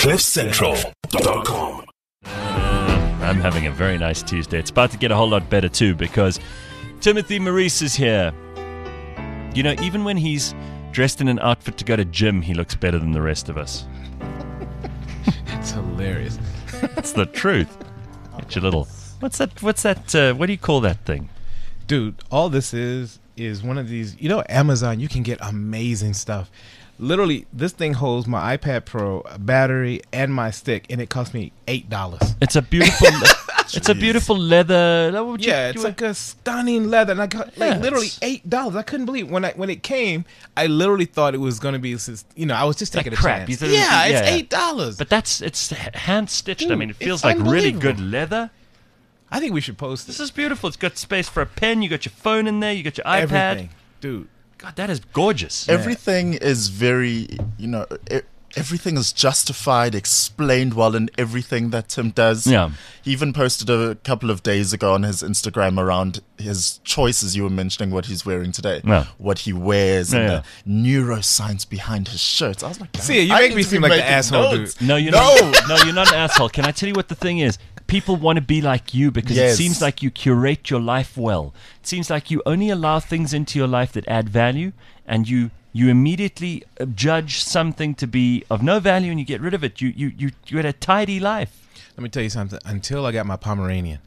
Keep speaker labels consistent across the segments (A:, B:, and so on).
A: CliffCentral.com.
B: I'm having a very nice Tuesday. It's about to get a whole lot better too because Timothy Maurice is here. You know, even when he's dressed in an outfit to go to gym, he looks better than the rest of us.
C: It's hilarious.
B: That's the truth. Get your little... What's that? What do you call that thing?
C: Dude, all this is one of these, Amazon, you can get amazing stuff. Literally, this thing holds my iPad Pro, a battery, and my stick, and it cost me $8.
B: It's a beautiful... It's a beautiful leather...
C: It's like a stunning leather, and I got literally $8. I couldn't believe when it came. I literally thought it was going to be, I was just taking a
B: crap.
C: chance.
B: It's
C: $8.
B: But it's hand stitched.
C: Dude,
B: I mean, it feels like really good leather.
C: I think we should post it.
B: This is beautiful. It's got space for a pen. You got your phone in there. You got your iPad.
C: Everything. Dude.
B: God, that is gorgeous.
D: Everything is very, everything is justified, explained well in everything that Tim does.
B: Yeah.
D: He even posted a couple of days ago on his Instagram around his choices. You were mentioning what he's wearing today, what he wears, and the neuroscience behind his shirts. I was like,
C: see, you make me seem like the asshole, dude.
B: No, you're not. No, you're not an asshole. Can I tell you what the thing is? People want to be like you because it seems like you curate your life well. It seems like you only allow things into your life that add value, and you immediately judge something to be of no value, and you get rid of it. You had a tidy life.
C: Let me tell you something. Until I got my Pomeranian.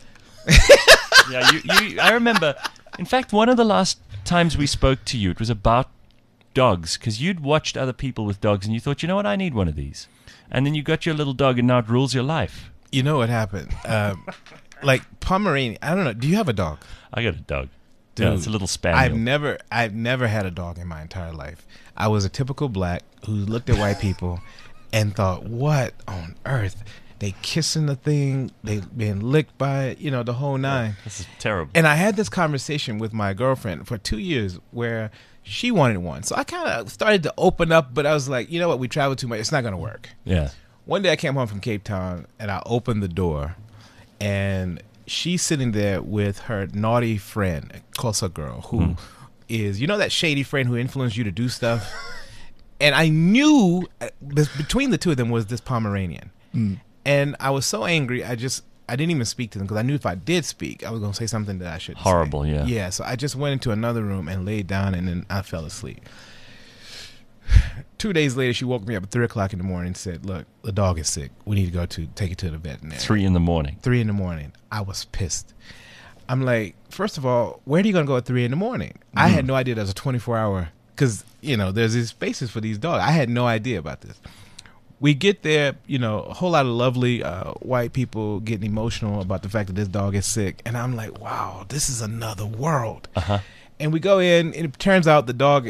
B: I remember. In fact, one of the last times we spoke to you, it was about dogs, because you'd watched other people with dogs, and you thought, you know what, I need one of these. And then you got your little dog, and now it rules your life.
C: You know what happened? Like Pomeranian. I don't know. Do you have a dog?
B: I got a dog.
C: Dude,
B: yeah, it's a little spaniel.
C: I've never had a dog in my entire life. I was a typical black who looked at white people and thought, what on earth? They kissing the thing, they being licked by it, the whole nine.
B: This is terrible.
C: And I had this conversation with my girlfriend for 2 years where she wanted one. So I kind of started to open up, but I was like, you know what? We travel too much. It's not going to work.
B: Yeah.
C: One day I came home from Cape Town and I opened the door and she's sitting there with her naughty friend, Kosa girl, who is, that shady friend who influenced you to do stuff. And I knew between the two of them was this Pomeranian. And I was so angry, I didn't even speak to them because I knew if I did speak, I was going to say something that I shouldn't say.
B: Horrible, yeah.
C: Yeah, so I just went into another room and laid down and then I fell asleep. 2 days later, she woke me up at 3 o'clock in the morning and said, look, the dog is sick. We need to go take it to the veterinarian.
B: 3 in the morning.
C: 3 in the morning. I was pissed. I'm like, first of all, where are you going to go at 3 in the morning? I had no idea there was a 24-hour, because, there's these spaces for these dogs. I had no idea about this. We get there, a whole lot of lovely white people getting emotional about the fact that this dog is sick. And I'm like, wow, this is another world. And we go in, and it turns out the dog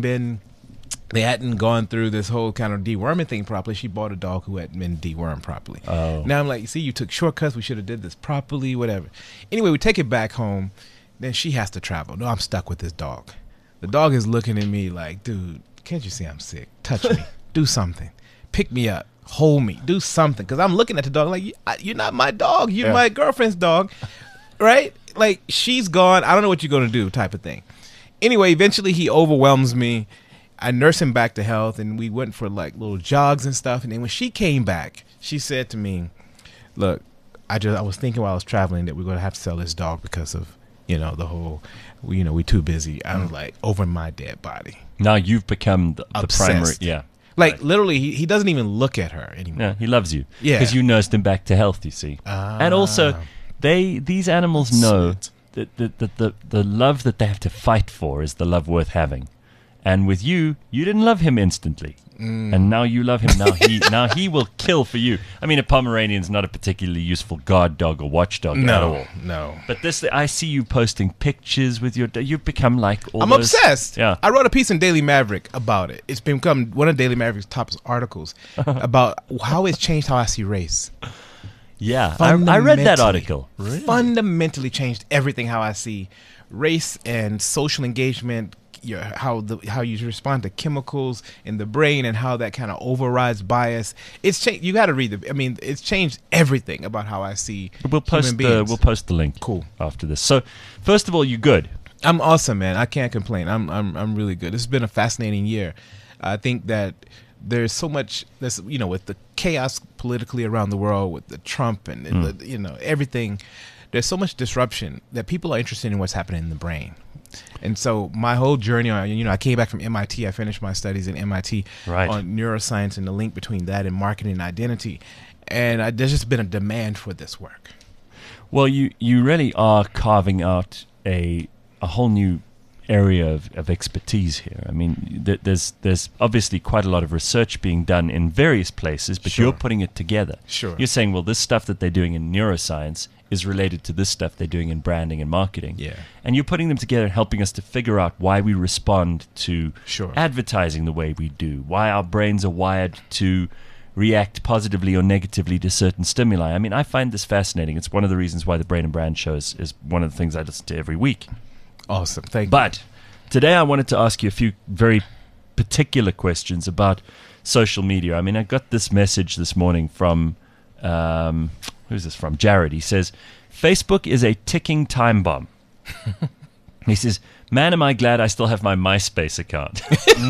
C: they hadn't gone through this whole kind of deworming thing properly. She bought a dog who hadn't been dewormed properly.
B: Oh.
C: Now I'm like, see, you took shortcuts. We should have did this properly, whatever. Anyway, we take it back home. Then she has to travel. No, I'm stuck with this dog. The dog is looking at me like, dude, can't you see I'm sick? Touch me. Do something. Pick me up. Hold me. Do something. Because I'm looking at the dog like, you're not my dog. You're my girlfriend's dog. Right? Like, she's gone. I don't know what you're going to do type of thing. Anyway, eventually he overwhelms me. I nurse him back to health, and we went for like little jogs and stuff. And then when she came back, she said to me, look, I was thinking while I was traveling that we're going to have to sell this dog because of, the whole, we too busy. I was like, over my dead body.
B: Now you've become the primary. Yeah.
C: Like, literally, he doesn't even look at her anymore.
B: Yeah, he loves you.
C: Yeah.
B: Because you nursed him back to health, you see. And also, these animals know that the love that they have to fight for is the love worth having. And with you didn't love him instantly. And now you love him. Now he will kill for you. I mean, a Pomeranian's not a particularly useful guard dog or watchdog at all.
C: No.
B: But I see you posting pictures with your dog. You've become like all
C: I'm
B: those,
C: obsessed.
B: Yeah.
C: I wrote a piece in Daily Maverick about it. It's become one of Daily Maverick's top articles about how it's changed how I see race.
B: Yeah, I read that article.
C: Really? Fundamentally changed everything how I see race and social engagement, how you respond to chemicals in the brain and how that kind of overrides bias. It's changed. You got to read it's changed everything about how I see human beings.
B: We'll post the link.
C: Cool.
B: After this. So, first of all, you good?
C: I'm awesome, man. I can't complain. I'm really good. This has been a fascinating year. I think that there's so much, with the chaos politically around the world, with the Trump and everything, there's so much disruption that people are interested in what's happening in the brain. And so my whole journey, I came back from MIT. I finished my studies at MIT on neuroscience and the link between that and marketing and identity. And there's just been a demand for this work.
B: Well, you really are carving out a whole new area of expertise here. I mean, there's obviously quite a lot of research being done in various places, but you're putting it together.
C: Sure.
B: You're saying, well, this stuff that they're doing in neuroscience is related to this stuff they're doing in branding and marketing.
C: Yeah.
B: And you're putting them together and helping us to figure out why we respond to advertising the way we do, why our brains are wired to react positively or negatively to certain stimuli. I mean, I find this fascinating. It's one of the reasons why the Brain and Brand show is one of the things I listen to every week.
C: Awesome. Thank you.
B: But today I wanted to ask you a few very particular questions about social media. I mean, I got this message this morning from, who's this from? Jared. He says, Facebook is a ticking time bomb. He says, man, am I glad I still have my MySpace account.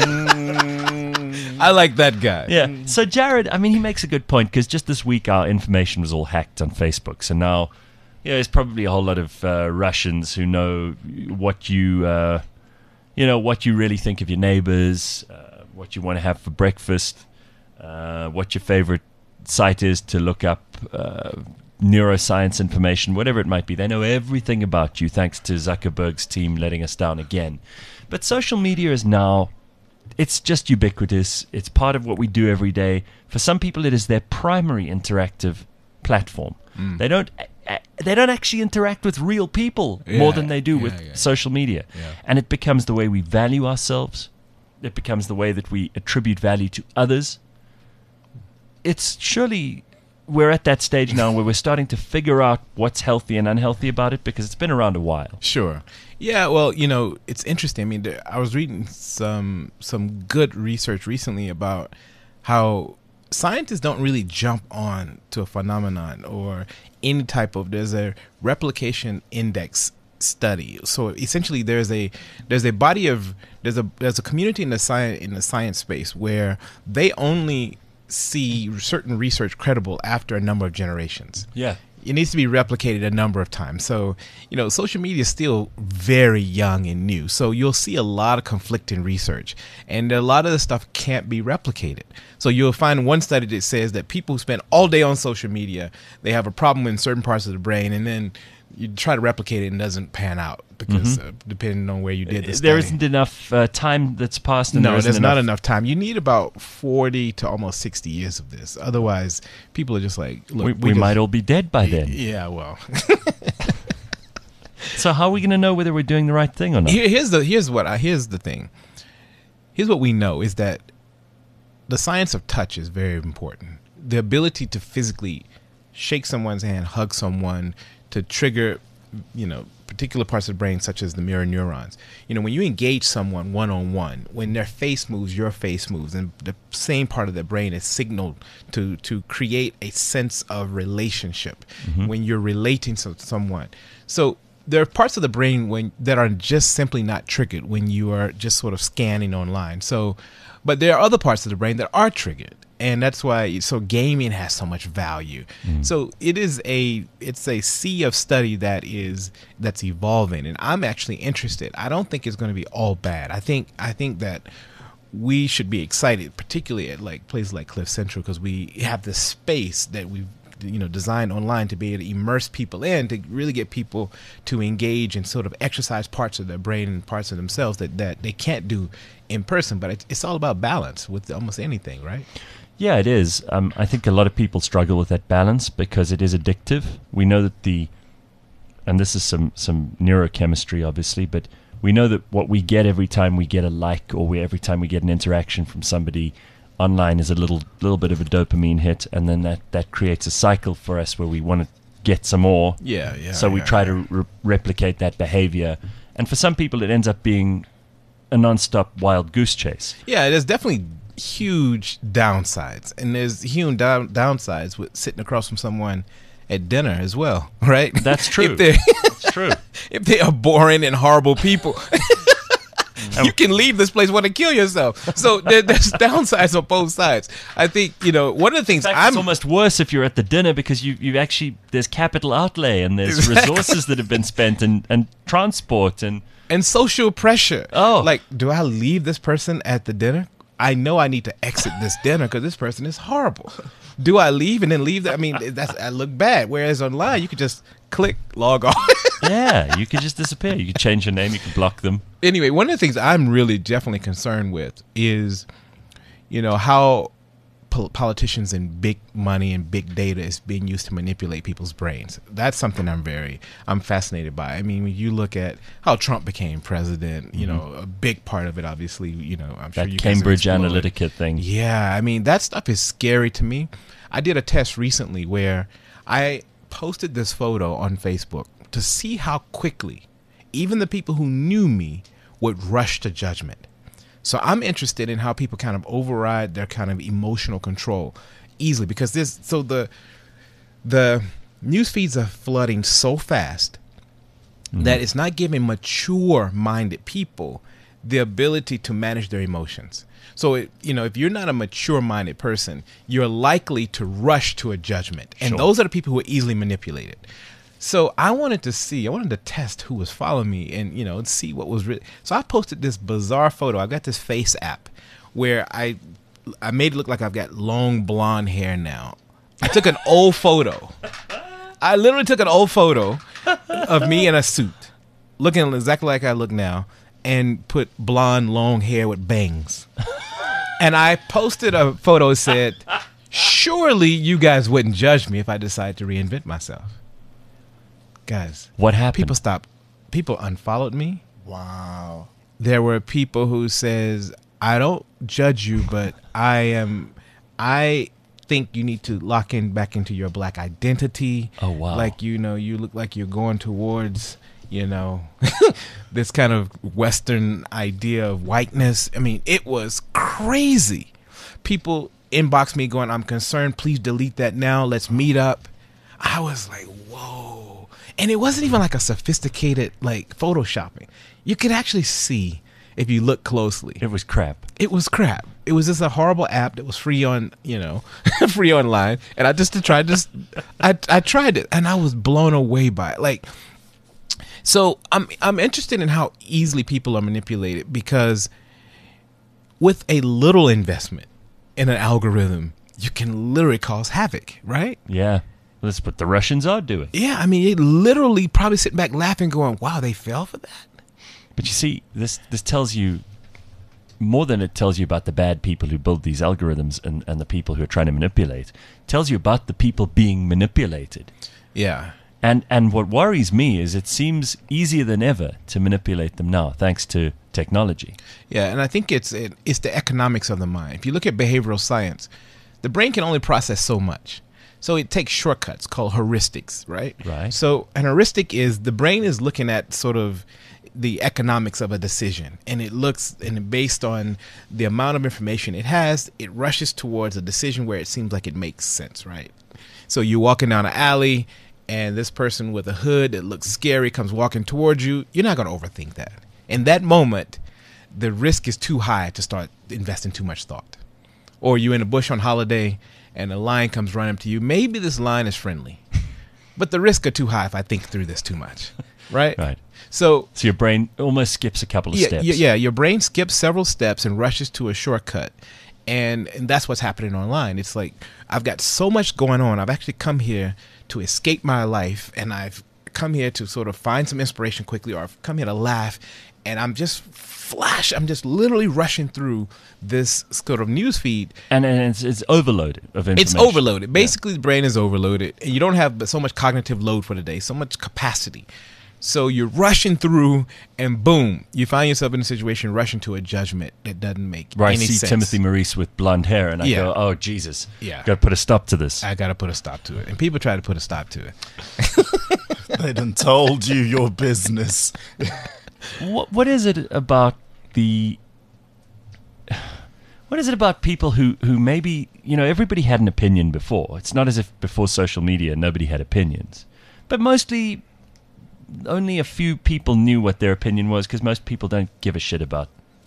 C: I like that guy.
B: Yeah. So Jared, I mean, he makes a good point, because just this week our information was all hacked on Facebook. So now, there's probably a whole lot of Russians who know what you really think of your neighbors, what you want to have for breakfast, what your favorite site is to look up neuroscience information, whatever it might be. They know everything about you, thanks to Zuckerberg's team letting us down again. But social media is now, it's just ubiquitous. It's part of what we do every day. For some people, it is their primary interactive platform. They don't actually interact with real people more than they do with social media.
C: Yeah.
B: And it becomes the way we value ourselves. It becomes the way that we attribute value to others. It's surely, we're at that stage now where we're starting to figure out what's healthy and unhealthy about it, because it's been around a while.
C: Sure. Yeah, well, it's interesting. I mean, I was reading some good research recently about how scientists don't really jump on to a phenomenon or any type of, there's a replication index study. So essentially there's a community in the science space where they only see certain research credible after a number of generations.
B: Yeah.
C: It needs to be replicated a number of times. So, social media is still very young and new. So you'll see a lot of conflicting research, and a lot of the stuff can't be replicated. So you'll find one study that says that people who spend all day on social media, they have a problem in certain parts of the brain, and then you try to replicate it and it doesn't pan out because depending on where you did this,
B: there isn't enough time that's passed. And
C: there's not enough time. You need about 40 to almost 60 years of this. Otherwise, people are just like, look,
B: we might all be dead by then.
C: Yeah, well.
B: So how are we going to know whether we're doing the right thing or not?
C: Here's the thing. Here's what we know is that the science of touch is very important. The ability to physically shake someone's hand, hug someone, to trigger, particular parts of the brain, such as the mirror neurons. When you engage someone one-on-one, when their face moves, your face moves, and the same part of their brain is signaled to create a sense of relationship when you're relating to someone. So there are parts of the brain that are just simply not triggered when you are just sort of scanning online. But there are other parts of the brain that are triggered. And that's why, gaming has so much value. So it's a sea of study that's evolving, and I'm actually interested. I don't think it's going to be all bad. I think that we should be excited, particularly at places like Cliff Central, because we have this space that we've designed online to be able to immerse people in, to really get people to engage and sort of exercise parts of their brain and parts of themselves that they can't do in person. But it's all about balance with almost anything, right?
B: Yeah, it is. I think a lot of people struggle with that balance because it is addictive. We know that and this is some neurochemistry, obviously, but we know that what we get every time we get a like, or every time we get an interaction from somebody online, is a little bit of a dopamine hit, and then that creates a cycle for us where we want to get some more.
C: Yeah.
B: So we try to replicate that behavior, and for some people, it ends up being a nonstop wild goose chase.
C: Yeah, there's definitely huge downsides, and there's huge downsides with sitting across from someone at dinner as well, right?
B: That's true.
C: That's true. If they are boring and horrible people. you can leave this place, want to kill yourself. So there's downsides on both sides. I think, one of the things
B: it's almost worse if you're at the dinner because you actually, there's capital outlay and there's resources that have been spent and transport and
C: social pressure.
B: Oh.
C: Like, do I leave this person at the dinner? I know I need to exit this dinner because this person is horrible. Do I leave and then leave? I mean, I look bad. Whereas online, you could just click, log off.
B: Yeah, you could just disappear. You could change your name. You could block them.
C: Anyway, one of the things I'm really definitely concerned with is, how politicians and big money and big data is being used to manipulate people's brains. That's something I'm fascinated by. I mean, when you look at how Trump became president, a big part of it, obviously, I'm sure
B: that
C: you
B: Cambridge Analytica thing.
C: Yeah, I mean, that stuff is scary to me. I did a test recently where I posted this photo on Facebook to see how quickly even the people who knew me would rush to judgment. So I'm interested in how people kind of override their kind of emotional control easily because the news feeds are flooding so fast that it's not giving mature-minded people the ability to manage their emotions. So, if you're not a mature-minded person, you're likely to rush to a judgment. And those are the people who are easily manipulated. So I wanted to test who was following me and, see what was really. So I posted this bizarre photo. I've got this face app where I made it look like I've got long blonde hair now. I took an old photo. I literally took an old photo of me in a suit, looking exactly like I look now, and put blonde long hair with bangs. And I posted a photo that said, surely you guys wouldn't judge me if I decided to reinvent myself. Guys,
B: what happened?
C: People unfollowed me.
D: Wow.
C: There were people who says, I don't judge you, but I think you need to lock in back into your black identity.
B: Oh, wow.
C: Like, you look like you're going towards, this kind of Western idea of whiteness. I mean, it was crazy. People inboxed me going, I'm concerned. Please delete that now. Let's meet up. I was like, whoa. And it wasn't even like a sophisticated, like, photoshopping. You could actually see if you look closely.
B: It was crap.
C: It was crap. It was just a horrible app that was free on, free online. And I tried it and I was blown away by it. Like, so I'm interested in how easily people are manipulated because with a little investment in an algorithm, you can literally cause havoc, right?
B: Yeah. That's what the Russians are doing.
C: Yeah, I mean, they literally probably sitting back laughing going, wow, they fell for that?
B: But you see, this tells you more than it tells you about the bad people who build these algorithms and the people who are trying to manipulate. It tells you about the people being manipulated.
C: Yeah.
B: And what worries me is it seems easier than ever to manipulate them now, thanks to technology.
C: Yeah, and I think it's the economics of the mind. If you look at behavioral science, the brain can only process so much. So it takes shortcuts called heuristics, right?
B: Right.
C: So an heuristic is the brain is looking at sort of the economics of a decision, and it looks, and based on the amount of information it has, it rushes towards a decision where it seems like it makes sense, right? So you're walking down an alley, and this person with a hood that looks scary comes walking towards you. You're not going to overthink that. In that moment, the risk is too high to start investing too much thought. Or you're in a bush on holiday, and a lion comes running up to you. Maybe this lion is friendly, but the risks are too high if I think through this too much, right?
B: Right.
C: So
B: your brain almost skips a couple of steps.
C: Yeah, your brain skips several steps and rushes to a shortcut. And that's what's happening online. It's like, I've got so much going on. I've actually come here to escape my life, and I've come here to sort of find some inspiration quickly, or I've come here to laugh, and I'm just literally rushing through this sort of news feed.
B: And it's overloaded of information.
C: It's overloaded. Basically, the brain is overloaded, and you don't have so much cognitive load for the day, so much capacity. So you're rushing through, and boom, you find yourself in a situation rushing to a judgment that doesn't make any sense.
B: I see Timothy Maurice with blonde hair, and I go, oh, Jesus.
C: Yeah.
B: Got to put a stop to this.
C: I got to put a stop to it. And people try to put a stop to it.
D: They done told you your business.
B: What is it about what is it about people who maybe, everybody had an opinion before. It's not as if before social media nobody had opinions. But only a few people knew what their opinion was, because most people don't give a shit about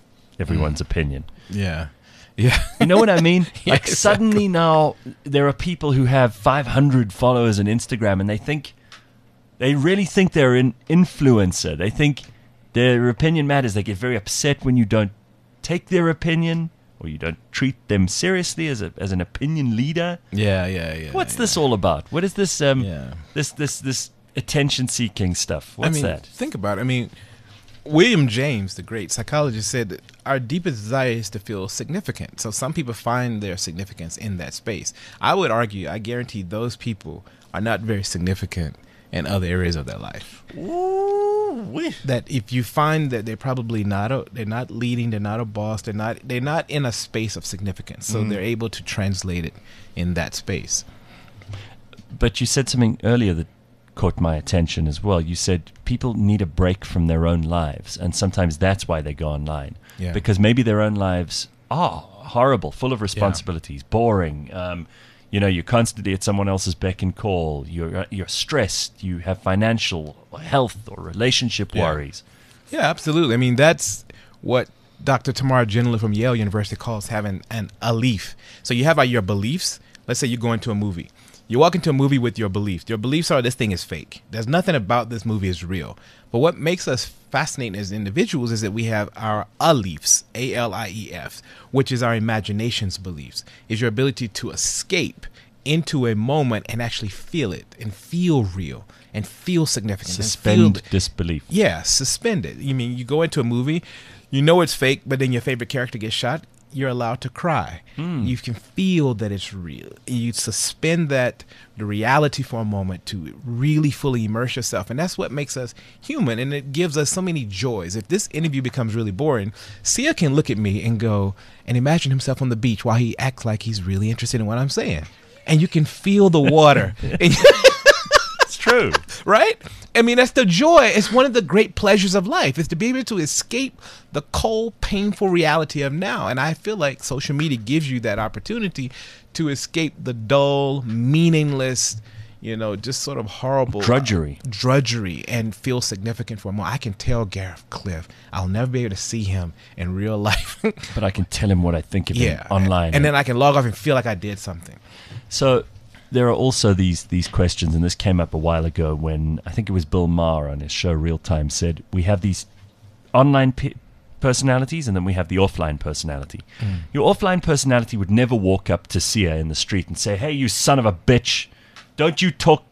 B: everyone's opinion.
C: Yeah. Yeah.
B: You know what I mean?
C: Yeah,
B: like suddenly now there are people who have 500 followers on Instagram and they really think they're an influencer. They think their opinion matters. They get very upset when you don't take their opinion or you don't treat them seriously as an opinion leader.
C: Yeah.
B: What's this all about? What is this this attention-seeking stuff? What's that?
C: Think about it. I mean, William James, the great psychologist, said that our deepest desire is to feel significant. So some people find their significance in that space. I would argue, I guarantee those people are not very significant in other areas of their life.
D: Ooh,
C: that if you find that they're probably they're not leading, they're not a boss, they're not in a space of significance. So they're able to translate it in that space.
B: But you said something earlier that caught my attention as well. You said people need a break from their own lives, and sometimes that's why they go online.
C: Yeah.
B: Because maybe their own lives are horrible, full of responsibilities, boring. You're constantly at someone else's beck and call. You're stressed. You have financial, health, or relationship worries.
C: Yeah, absolutely. I mean, that's what Dr. Tamara Genler from Yale University calls having an alif. So you have your beliefs. Let's say you go into a movie. You walk into a movie with your beliefs. Your beliefs are this thing is fake. There's nothing about this movie is real. But what makes us fascinating as individuals is that we have our alifs, A-L-I-E-F, which is our imagination's beliefs, is your ability to escape into a moment and actually feel it and feel real and feel significant.
B: Suspend disbelief.
C: Yeah, suspend it. You mean you go into a movie, you know it's fake, but then your favorite character gets shot. You're allowed to cry. You can feel that it's real. You suspend the reality for a moment to really fully immerse yourself. And that's what makes us human. And it gives us so many joys. If this interview becomes really boring, Sia can look at me and go and imagine himself on the beach while he acts like he's really interested in what I'm saying. And you can feel the water.
B: It's true.
C: Right? I mean, that's the joy. It's one of the great pleasures of life is to be able to escape the cold, painful reality of now. And I feel like social media gives you that opportunity to escape the dull, meaningless, just sort of horrible drudgery and feel significant for a moment. I can tell Gareth Cliff I'll never be able to see him in real life.
B: But I can tell him what I think of him online.
C: And then I can log off and feel like I did something.
B: So there are also these questions, and this came up a while ago when I think it was Bill Maher on his show Real Time said, we have these online personalities and then we have the offline personality. Your offline personality would never walk up to Sia in the street and say, hey, you son of a bitch, don't you talk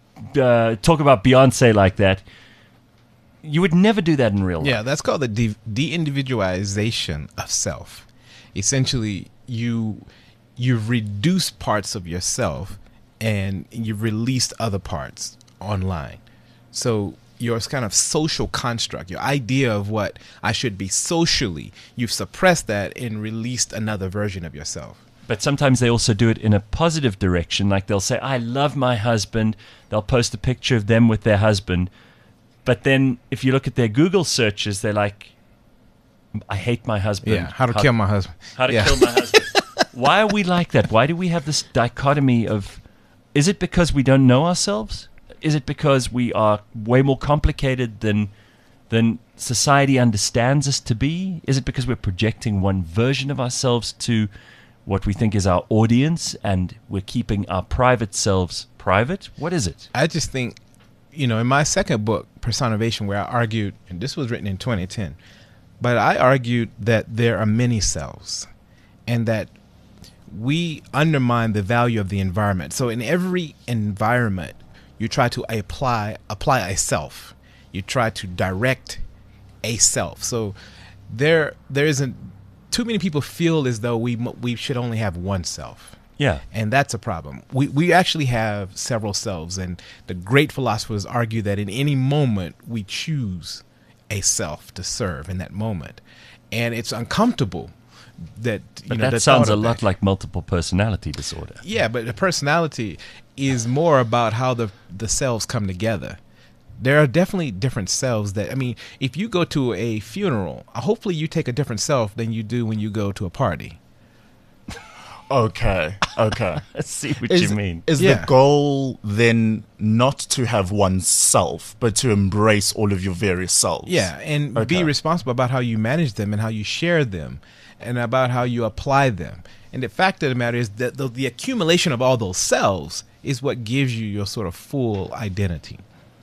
B: about Beyonce like that. You would never do that in real life.
C: Yeah, that's called the de-individualization of self. Essentially, you've reduced parts of yourself and you've released other parts online. So your kind of social construct, your idea of what I should be socially, you've suppressed that and released another version of yourself.
B: But sometimes they also do it in a positive direction. Like they'll say, I love my husband. They'll post a picture of them with their husband. But then if you look at their Google searches, they're like, I hate my husband.
C: Yeah, how to kill my husband.
B: How to kill my husband. Why are we like that? Why do we have this dichotomy of, is it because we don't know ourselves? Is it because we are way more complicated than society understands us to be? Is it because we're projecting one version of ourselves to what we think is our audience and we're keeping our private selves private? What is it?
C: I just think, in my second book, Personation, where I argued, and this was written in 2010, but I argued that there are many selves and that we undermine the value of the environment. So in every environment, you try to apply a self. You try to direct a self. So there isn't too many people feel as though we should only have one self.
B: Yeah.
C: And that's a problem. We actually have several selves, and the great philosophers argue that in any moment we choose a self to serve in that moment. And it's uncomfortable. That
B: sounds a lot like multiple personality disorder.
C: Yeah, but the personality is more about how the selves come together. There are definitely different selves if you go to a funeral, hopefully you take a different self than you do when you go to a party.
D: Okay.
B: I see what you mean.
D: Is the goal then not to have oneself, but to embrace all of your various selves?
C: Yeah, and be responsible about how you manage them and how you share them and about how you apply them. And the fact of the matter is that the accumulation of all those selves is what gives you your sort of full identity.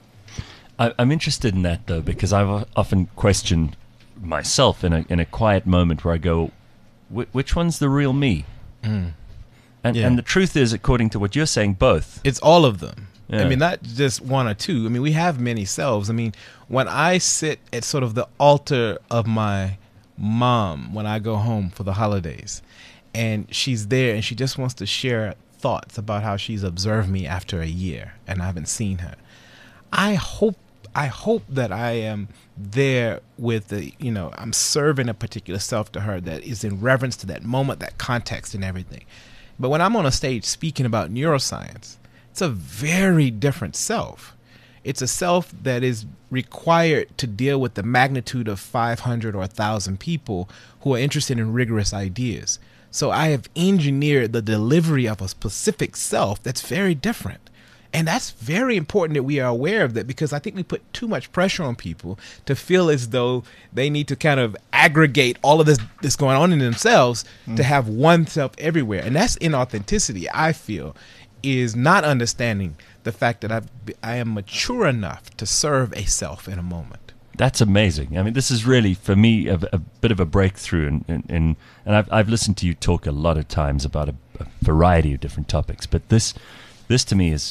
B: I'm interested in that, though, because I've often questioned myself in a quiet moment where I go, which one's the real me? And the truth is, according to what you're saying, both.
C: It's all of them.
B: Yeah.
C: I mean, not just one or two. I mean, we have many selves. I mean, when I sit at sort of the altar of my mom when I go home for the holidays, and she's there and she just wants to share thoughts about how she's observed me after a year and I haven't seen her. I hope that I am there with I'm serving a particular self to her that is in reverence to that moment, that context and everything. But when I'm on a stage speaking about neuroscience, it's a very different self. It's a self that is required to deal with the magnitude of 500 or 1,000 people who are interested in rigorous ideas. So I have engineered the delivery of a specific self that's very different. And that's very important that we are aware of that, because I think we put too much pressure on people to feel as though they need to kind of aggregate all of this going on in themselves to have one self everywhere. And that's inauthenticity, I feel, is not understanding the fact that I am mature enough to serve a self in a moment.
B: That's amazing. I mean, this is really, for me, a bit of a breakthrough. And I've listened to you talk a lot of times about a variety of different topics, but this to me is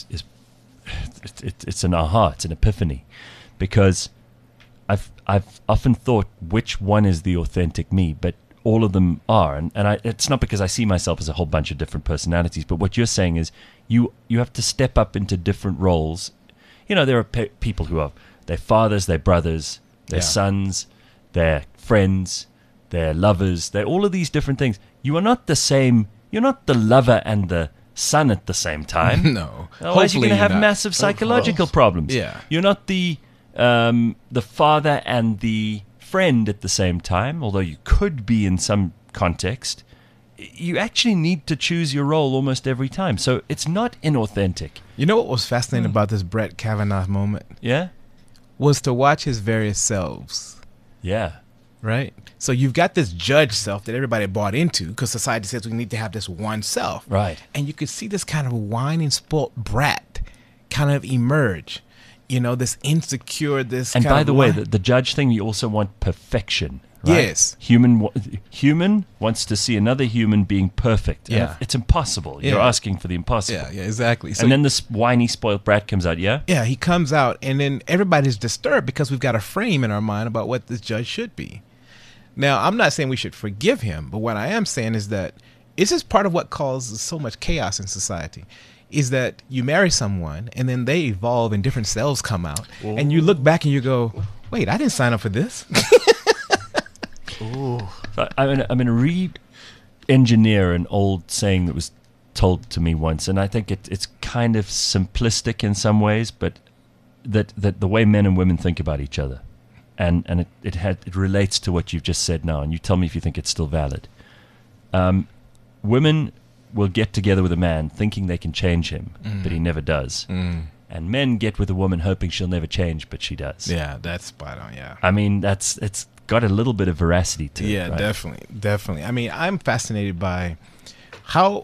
B: it's an aha, it's an epiphany, because I've often thought which one is the authentic me, but all of them are, and it's not because I see myself as a whole bunch of different personalities, but what you're saying is you have to step up into different roles. There are people who are their fathers, their brothers, their sons, their friends, their lovers, they're all of these different things. You are not the same. You're not the lover and the son at the same time.
C: No.
B: Otherwise you're going to have massive psychological problems.
C: Yeah.
B: You're not the father and the friend at the same time, although you could be in some context. You actually need to choose your role almost every time. So it's not inauthentic.
C: You know what was fascinating about this Brett Kavanaugh moment?
B: Yeah?
C: Was to watch his various selves.
B: Yeah.
C: Right? So you've got this judge self that everybody bought into because society says we need to have this one self.
B: Right.
C: And you could see this kind of whining, spoiled brat kind of emerge. This insecure, this
B: and
C: kind of...
B: And by the way, the judge thing, you also want perfection. Right?
C: Yes.
B: Human wants to see another human being perfect.
C: Yeah.
B: It's impossible.
C: Yeah.
B: You're asking for the impossible.
C: Yeah, exactly. So,
B: and then this whiny, spoiled brat comes out, yeah?
C: Yeah, he comes out, and then everybody's disturbed because we've got a frame in our mind about what this judge should be. Now, I'm not saying we should forgive him, but what I am saying is that this is part of what causes so much chaos in society, is that you marry someone, and then they evolve and different cells come out, and you look back and you go, wait, I didn't sign up for this.
B: Ooh. I'm going to re-engineer an old saying that was told to me once, and I think it's kind of simplistic in some ways, but that the way men and women think about each other, and it relates to what you've just said now, and you tell me if you think it's still valid. Women will get together with a man thinking they can change him, but he never does. And men get with a woman hoping she'll never change, but she does.
C: Yeah, that's spot on, yeah.
B: I mean, it's got a little bit of veracity to it.
C: Yeah,
B: right?
C: definitely. I mean, I'm fascinated by how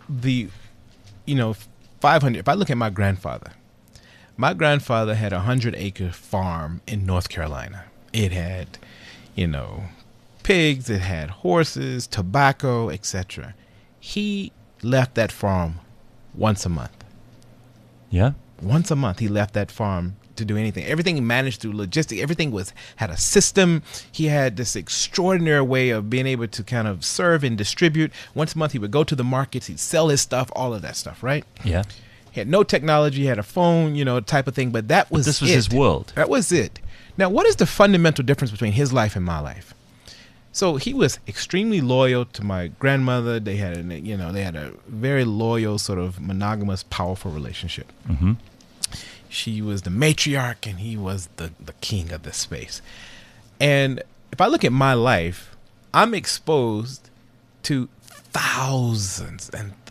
C: 500, if I look at my grandfather had a 100-acre farm in North Carolina. It had, pigs, it had horses, tobacco, etc. He left that farm once a month.
B: Yeah?
C: Once a month he left that farm to do anything. Everything he managed through logistics. Everything had a system. He had this extraordinary way of being able to kind of serve and distribute. Once a month he would go to the markets, he'd sell his stuff, all of that stuff, right?
B: Yeah.
C: He had no technology, he had a phone, type of thing, but this was
B: his world.
C: That was it. Now, what is the fundamental difference between his life and my life? So he was extremely loyal to my grandmother. They had a very loyal, sort of monogamous, powerful relationship.
B: Mm-hmm.
C: She was the matriarch, and he was the king of this space. And if I look at my life, I'm exposed to thousands and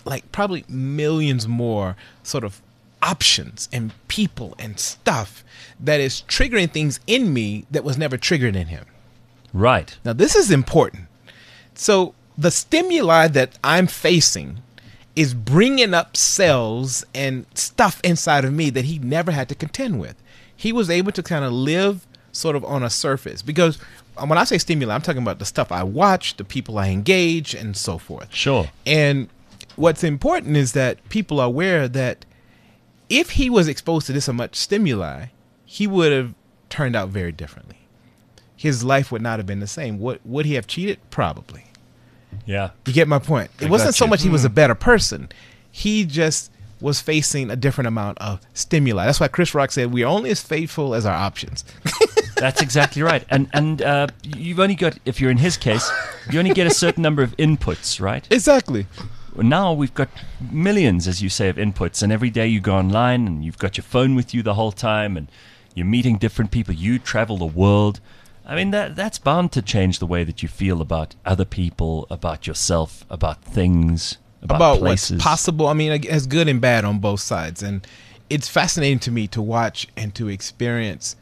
C: like probably millions more sort of options and people and stuff that is triggering things in me that was never triggered in him.
B: Right.
C: Now, this is important. So the stimuli that I'm facing is bringing up cells and stuff inside of me that he never had to contend with. He was able to kind of live sort of on a surface, because when I say stimuli, I'm talking about the stuff I watch, the people I engage, and so forth.
B: Sure.
C: And what's important is that people are aware that if he was exposed to this much stimuli, he would have turned out very differently. His life would not have been the same. Would he have cheated? Probably.
B: Yeah.
C: You get my point. It wasn't so much he was a better person. He just was facing a different amount of stimuli. That's why Chris Rock said, we're only as faithful as our options.
B: That's exactly right. And you've only got, if you're in his case, you only get a certain number of inputs, right?
C: Exactly.
B: Now we've got millions, as you say, of inputs. And every day you go online and you've got your phone with you the whole time and you're meeting different people. You travel the world. I mean, that's bound to change the way that you feel about other people, about yourself, about things, about places.
C: What's possible. I mean, it's good and bad on both sides. And it's fascinating to me to watch and to experience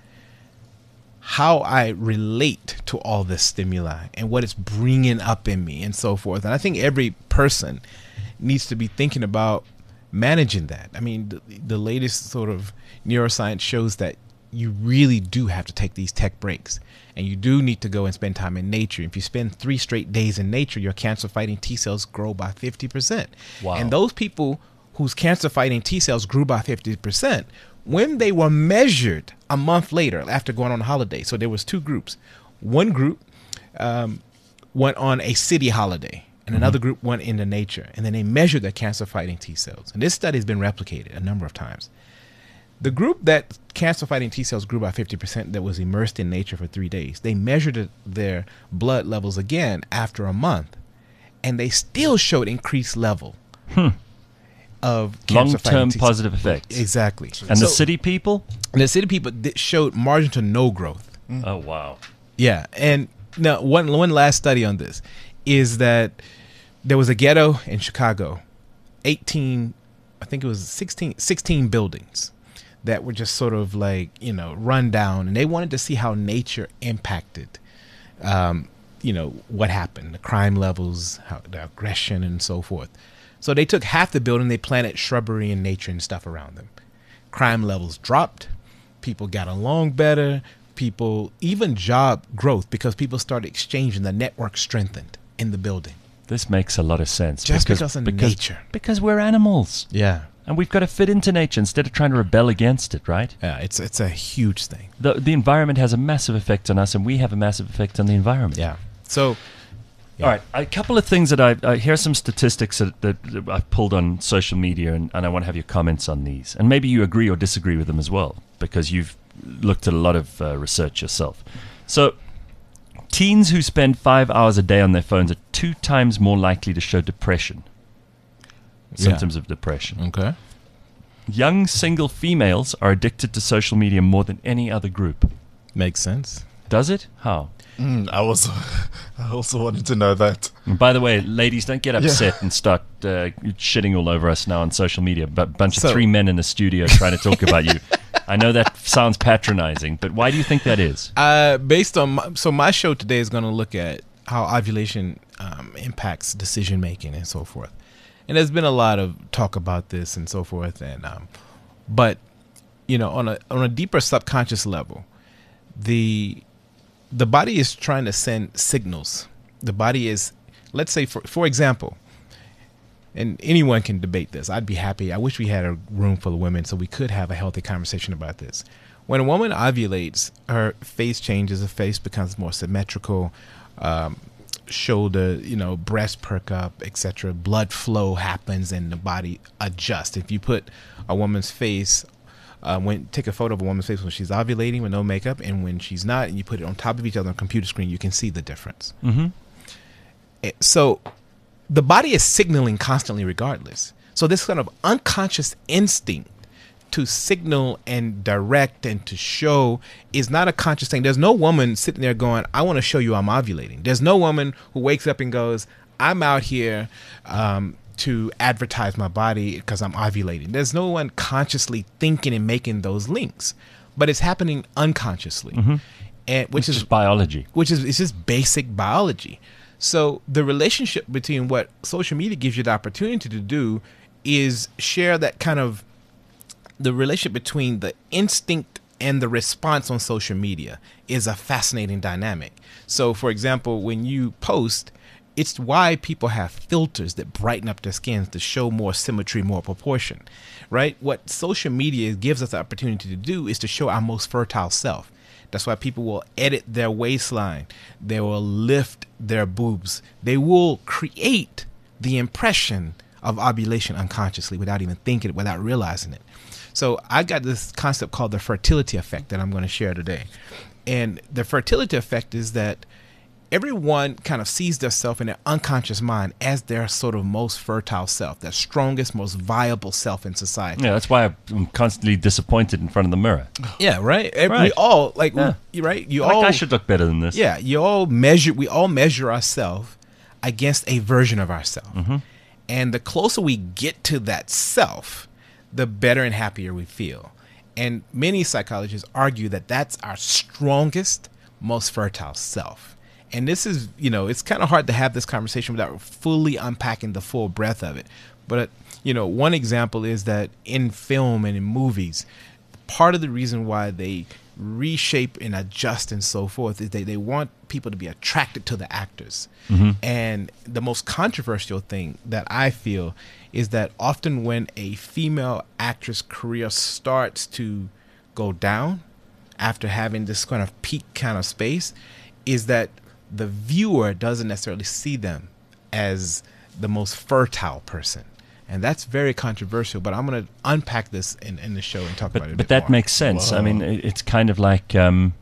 C: how I relate to all this stimuli and what it's bringing up in me and so forth. And I think every person needs to be thinking about managing that. I mean, the latest sort of neuroscience shows that you really do have to take these tech breaks, and you do need to go and spend time in nature. If you spend 3 straight days in nature, your cancer-fighting T cells grow by 50%.
B: Wow.
C: And those people whose cancer-fighting T cells grew by 50%, when they were measured a month later after going on a holiday, so there was 2 groups. One group went on a city holiday, and another group went into nature, and then they measured their cancer-fighting T cells. And this study has been replicated a number of times. The group that cancer-fighting T cells grew by 50% that was immersed in nature for 3 days, they measured their blood levels again after a month, and they still showed increased level of
B: long-term positive effects.
C: Exactly.
B: And the city people?
C: And the city people showed margin to no growth.
B: Oh, wow.
C: Yeah. And now one last study on this is that there was a ghetto in Chicago, 16 buildings that were just sort of like, run down, and they wanted to see how nature impacted, what happened, the crime levels, how the aggression and so forth. So they took half the building, they planted shrubbery and nature and stuff around them. Crime levels dropped, people got along better, even job growth, because people started exchanging, the network strengthened in the building.
B: This makes a lot of sense.
C: Because of nature.
B: Because we're animals.
C: Yeah.
B: And we've got to fit into nature instead of trying to rebel against it, right?
C: Yeah, it's a huge thing.
B: The environment has a massive effect on us, and we have a massive effect on the environment.
C: Yeah. So,
B: all right, a couple of things that here's some statistics that I've pulled on social media, and I want to have your comments on these. And maybe you agree or disagree with them as well, because you've looked at a lot of research yourself. So, teens who spend 5 hours a day on their phones are 2 times more likely to show depression. Symptoms of depression.
C: Okay.
B: Young single females are addicted to social media more than any other group.
C: Makes sense.
B: Does it? How?
D: I also wanted to know that.
B: And by the way, ladies, don't get upset and start shitting all over us now on social media. But a bunch of 3 men in the studio trying to talk about you. I know that sounds patronizing, but why do you think that is?
C: Based on my show today is going to look at how ovulation impacts decision making and so forth. And there's been a lot of talk about this and so forth, and but on a deeper subconscious level, the body is trying to send signals. The body is, let's say, for example, and anyone can debate this. I'd be happy. I wish we had a room full of women so we could have a healthy conversation about this. When a woman ovulates, her face changes. Her face becomes more symmetrical. Shoulder, breast perk up, etc. Blood flow happens and the body adjusts. If you put a woman's face, take a photo of a woman's face when she's ovulating with no makeup and when she's not, and you put it on top of each other on a computer screen, you can see the difference. Mm-hmm. So the body is signaling constantly regardless. So this kind of unconscious instinct to signal and direct and to show is not a conscious thing. There's no woman sitting there going, I want to show you I'm ovulating. There's no woman who wakes up and goes, I'm out here to advertise my body because I'm ovulating. There's no one consciously thinking and making those links, but it's happening unconsciously, and which is
B: just biology.
C: It's just basic biology. So the relationship between what social media gives you the opportunity to do is share that kind of the relationship between the instinct and the response on social media is a fascinating dynamic. So, for example, when you post, it's why people have filters that brighten up their skins to show more symmetry, more proportion, right? What social media gives us the opportunity to do is to show our most fertile self. That's why people will edit their waistline. They will lift their boobs. They will create the impression of ovulation unconsciously without even thinking it, without realizing it. So I got this concept called the fertility effect that I'm going to share today. And the fertility effect is that everyone kind of sees themselves in their unconscious mind as their sort of most fertile self, their strongest, most viable self in society.
B: Yeah, that's why I'm constantly disappointed in front of the mirror.
C: Yeah, right. We all I should look better than this. Yeah, we all measure ourselves against a version of ourselves. Mm-hmm. And the closer we get to that self, the better and happier we feel. And many psychologists argue that that's our strongest, most fertile self. And this is, it's kind of hard to have this conversation without fully unpacking the full breadth of it. But, one example is that in film and in movies, part of the reason why they reshape and adjust and so forth is they want people to be attracted to the actors. Mm-hmm. And the most controversial thing that I feel is that often when a female actress career starts to go down after having this kind of peak kind of space, is that the viewer doesn't necessarily see them as the most fertile person. And that's very controversial, but I'm going to unpack this in the show and talk about it a bit
B: But that
C: more.
B: Makes sense.
C: Whoa.
B: I mean, it's kind of like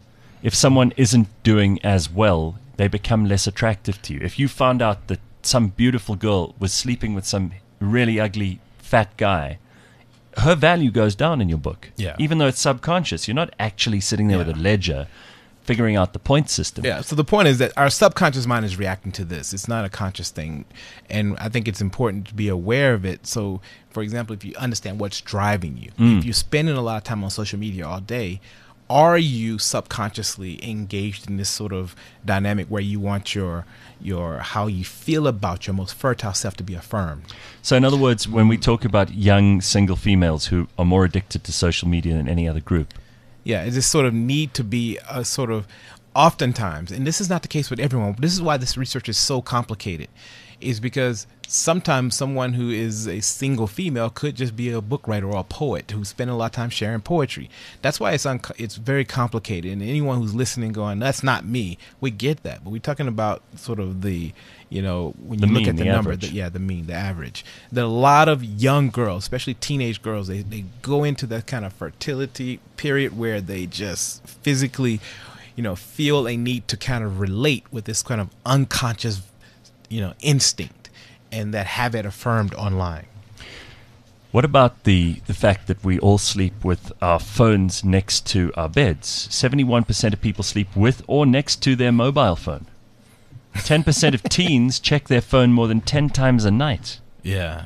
B: if someone isn't doing as well, they become less attractive to you. If you found out that some beautiful girl was sleeping with some really ugly fat guy, her value goes down in your book. Yeah. Even though it's subconscious. You're not actually sitting there with a ledger figuring out the point system.
C: Yeah, so the point is that our subconscious mind is reacting to this. It's not a conscious thing. And I think it's important to be aware of it. So, for example, if you understand what's driving you, if you're spending a lot of time on social media all day, are you subconsciously engaged in this sort of dynamic where you want your how you feel about your most fertile self to be affirmed?
B: So in other words, when we talk about young single females who are more addicted to social media than any other group,
C: yeah, it's this sort of need to be a sort of oftentimes, and this is not the case with everyone, but this is why this research is so complicated, is because sometimes someone who is a single female could just be a book writer or a poet who spent a lot of time sharing poetry. That's why it's very complicated. And anyone who's listening going, that's not me, we get that. But we're talking about sort of the, when you look at the number, the mean, the average. There are a lot of young girls, especially teenage girls, they go into that kind of fertility period where they just physically, feel a need to kind of relate with this kind of unconscious instinct, and that have it affirmed online.
B: What about the fact that we all sleep with our phones next to our beds? 71% of people sleep with or next to their mobile phone. 10% of teens check their phone more than 10 times a night.
C: Yeah.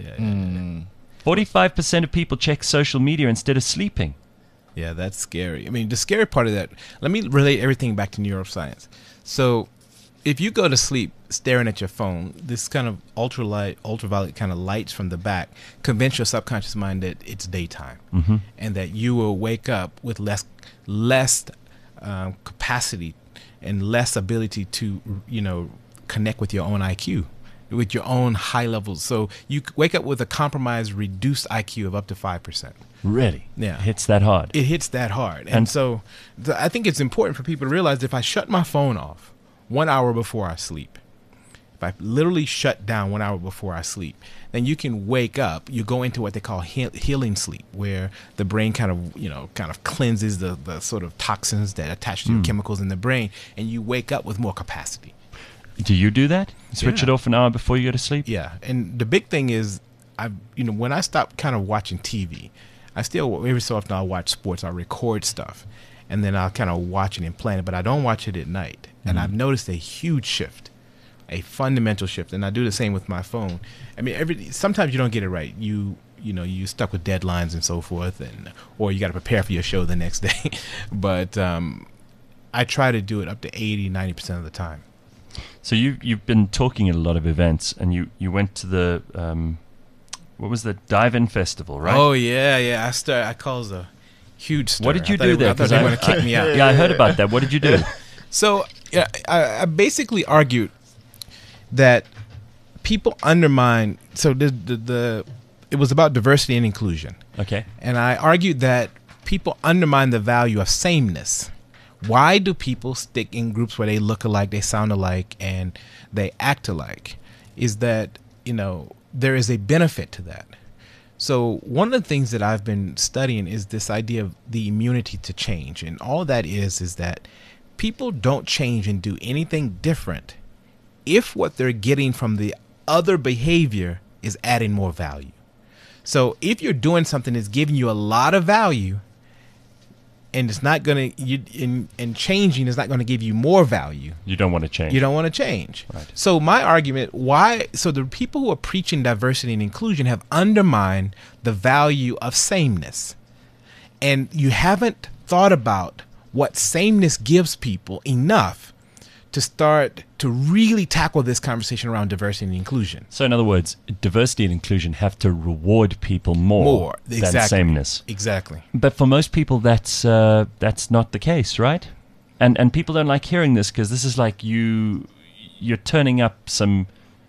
B: 45% of people check social media instead of sleeping.
C: Yeah, that's scary. I mean, the scary part of that, let me relate everything back to neuroscience. So if you go to sleep staring at your phone, this kind of ultraviolet kind of lights from the back convince your subconscious mind that it's daytime, and that you will wake up with less capacity and less ability to, connect with your own IQ, with your own high levels. So you wake up with a compromised, reduced IQ of up to 5%.
B: Really?
C: Yeah.
B: It hits that hard.
C: It hits that hard. And so I think it's important for people to realize that if I shut my phone off 1 hour before I sleep, if I literally shut down 1 hour before I sleep, then you can wake up, you go into what they call healing sleep, where the brain kind of cleanses the sort of toxins that attach to your chemicals in the brain, and you wake up with more capacity.
B: Do you do that? Switch it off an hour before you go to sleep?
C: Yeah. And the big thing is, when I stop kind of watching TV, I still, every so often I'll watch sports, I'll record stuff, and then I'll kind of watch it and plan it, but I don't watch it at night. And I've noticed a huge shift a fundamental shift. And I do the same with my phone. I mean, sometimes you don't get it right. You stuck with deadlines and so forth, or you got to prepare for your show the next day. But I try to do it up to 80-90% of the time.
B: So you've been talking at a lot of events, and you went to the what was the Dive-In Festival, right?
C: Oh yeah. I caused a huge stir.
B: What did you do there?
C: I thought they were going to kick me out.
B: Yeah, I heard about that. What did you do?
C: So I basically argued that people undermine. So it was about diversity and inclusion.
B: Okay.
C: And I argued that people undermine the value of sameness. Why do people stick in groups where they look alike, they sound alike, and they act alike? Is that, there is a benefit to that. So one of the things that I've been studying is this idea of the immunity to change. And all that is that people don't change and do anything different if what they're getting from the other behavior is adding more value. So if you're doing something that's giving you a lot of value, and it's not going to, and changing is not going to give you more value,
B: you don't want to change.
C: You don't want to change.
B: Right.
C: So my argument, so the people who are preaching diversity and inclusion have undermined the value of sameness. And you haven't thought about what sameness gives people enough to start to really tackle this conversation around diversity and inclusion.
B: So in other words, diversity and inclusion have to reward people more than sameness.
C: Exactly.
B: But for most people, that's not the case, right? And people don't like hearing this, because this is like you're turning up some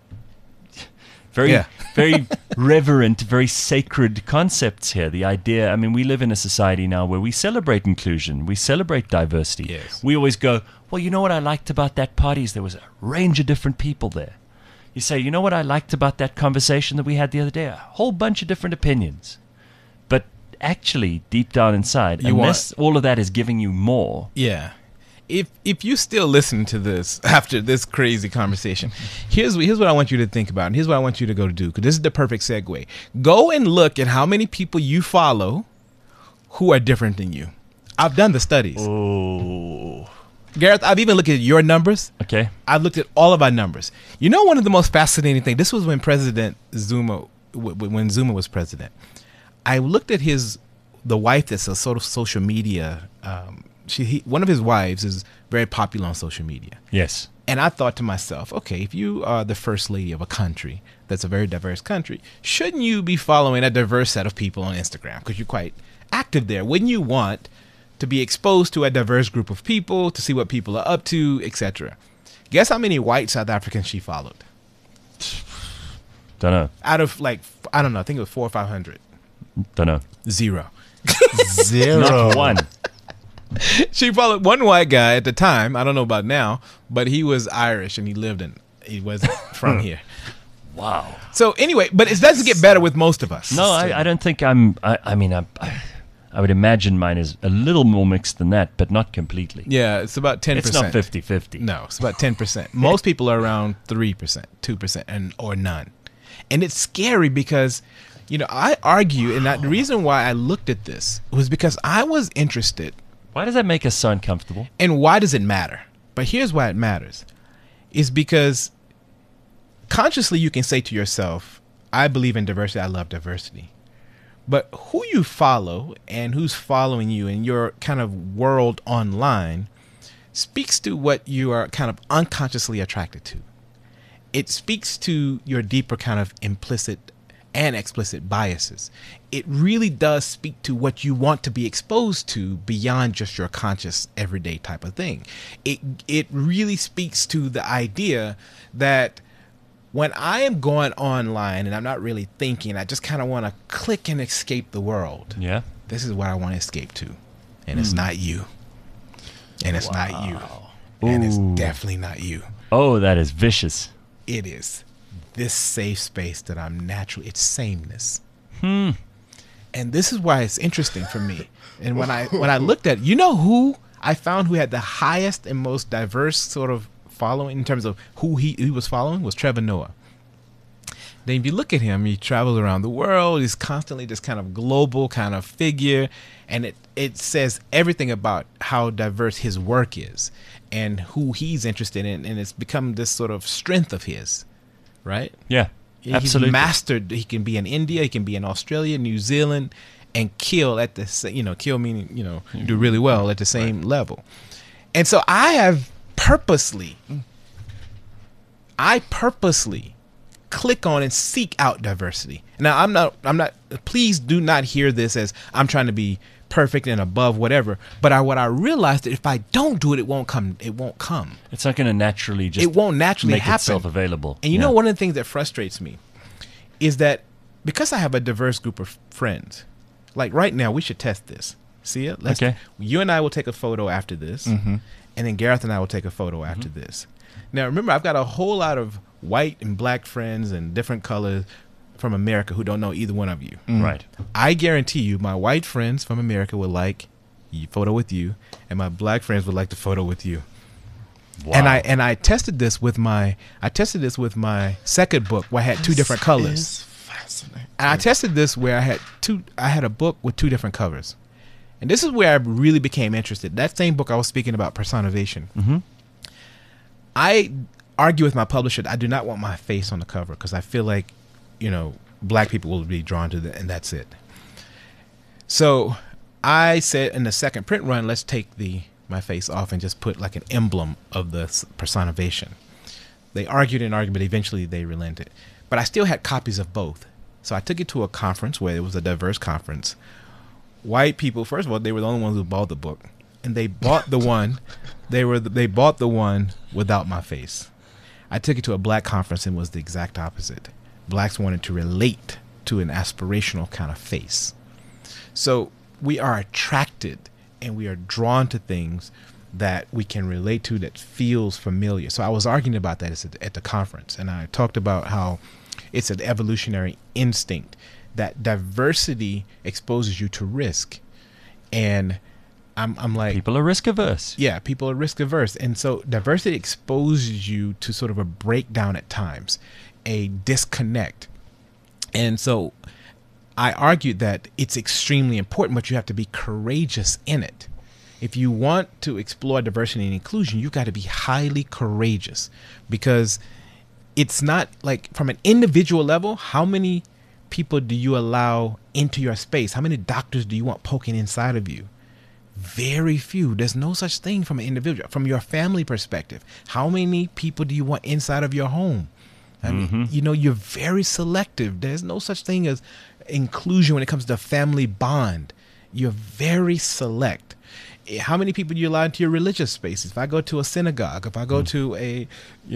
B: very reverent, very sacred concepts here. The idea, I mean, we live in a society now where we celebrate inclusion, we celebrate diversity.
C: Yes.
B: We always go, well, you know what I liked about that party is there was a range of different people there. You say, you know what I liked about that conversation that we had the other day? A whole bunch of different opinions. But actually, deep down inside, unless all of that is giving you more.
C: Yeah. If you still listen to this after this crazy conversation, here's what I want you to think about, and here's what I want you to go to do, because this is the perfect segue. Go and look at how many people you follow who are different than you. I've done the studies.
B: Oh.
C: Gareth, I've even looked at your numbers.
B: Okay.
C: I've looked at all of our numbers. You know, one of the most fascinating things, this was when President Zuma, when Zuma was president. I looked at the wife that's a sort of social media, one of his wives is very popular on social media.
B: Yes.
C: And I thought to myself, okay, if you are the first lady of a country that's a very diverse country, shouldn't you be following a diverse set of people on Instagram? Because you're quite active there. Wouldn't you want to be exposed to a diverse group of people, to see what people are up to, etc.? Guess how many white South Africans she followed?
B: Don't know.
C: Out of I don't know, I think it was 400 or 500.
B: Don't know.
C: Zero.
B: Not one.
C: She followed one white guy at the time. I don't know about now, but he was Irish and he wasn't from here.
B: Wow.
C: So anyway, but it doesn't get better with most of us.
B: No, I don't think I would imagine mine is a little more mixed than that, but not completely.
C: Yeah, it's about 10%.
B: It's not 50-50.
C: No, it's about 10%. Most people are around 3%, 2%, or none. And it's scary because, I argue, and the reason why I looked at this was because I was interested.
B: Why does that make us so uncomfortable?
C: And why does it matter? But here's why it matters. Is because consciously you can say to yourself, I believe in diversity, I love diversity. But who you follow and who's following you in your kind of world online speaks to what you are kind of unconsciously attracted to. It speaks to your deeper kind of implicit and explicit biases. It really does speak to what you want to be exposed to beyond just your conscious everyday type of thing. It really speaks to the idea that when I am going online and I'm not really thinking, I just kind of want to click and escape the world.
B: Yeah.
C: This is what I want to escape to. And it's not you. And it's not you. And it's definitely not you.
B: Oh, that is vicious.
C: It is. This safe space that I'm naturally, it's sameness.
B: And
C: this is why it's interesting for me. And when I looked at, who I found who had the highest and most diverse sort of following in terms of who he was following was Trevor Noah. Then if you look at him, he travels around the world. He's constantly this kind of global kind of figure. And it says everything about how diverse his work is. and who he's interested in, and it's become this sort of strength of his, right?
B: Yeah, absolutely.
C: He's mastered. He can be in India, he can be in Australia, New Zealand, and kill at the kill meaning do really well at the same level. And so I purposely click on and seek out diversity. Now I'm not. Please do not hear this as I'm trying to be perfect and above whatever. But what I realized that if I don't do it, it won't come. It won't come.
B: It's not going to naturally just.
C: It won't naturally
B: make
C: happen.
B: itself available.
C: And you know, one of the things that frustrates me is that because I have a diverse group of friends, like right now, we should test this. See it?
B: Okay.
C: You and I will take a photo after this, and then Gareth and I will take a photo after this. Now, remember, I've got a whole lot of white and black friends and different colors from America who don't know either one of you.
B: Right.
C: I guarantee you my white friends from America would like the photo with you, and my black friends would like the photo with you. Wow. And I tested this with my second book where I had two different colors.
D: Is fascinating.
C: And I tested this where I had a book with two different covers. And this is where I really became interested. That same book I was speaking about, Personivation. I argue with my publisher, I do not want my face on the cover because I feel like, black people will be drawn to that, and that's it. So I said in the second print run, let's take my face off and just put like an emblem of the Personivation. They argued and argued, but eventually they relented. But I still had copies of both. So I took it to a conference where it was a diverse conference. White people, first of all, they were the only ones who bought the book, and they bought the one. They bought the one without my face. I took it to a black conference and was the exact opposite. Blacks wanted to relate to an aspirational kind of face. So we are attracted and we are drawn to things that we can relate to that feels familiar. So I was arguing about that at the conference, and I talked about how it's an evolutionary instinct that diversity exposes you to risk. And I'm like,
B: people are risk averse.
C: Yeah, people are risk averse. And so diversity exposes you to sort of a breakdown at times, a disconnect. And so I argued that it's extremely important, but you have to be courageous in it. If you want to explore diversity and inclusion, you've got to be highly courageous, because it's not like from an individual level, how many people do you allow into your space? How many doctors do you want poking inside of you? Very few. There's no such thing from an individual. From your family perspective, how many people do you want inside of your home? I mean, you're very selective. There's no such thing as inclusion when it comes to family bond. You're very select. How many people do you allow into your religious spaces? If I go to a synagogue, if I go to a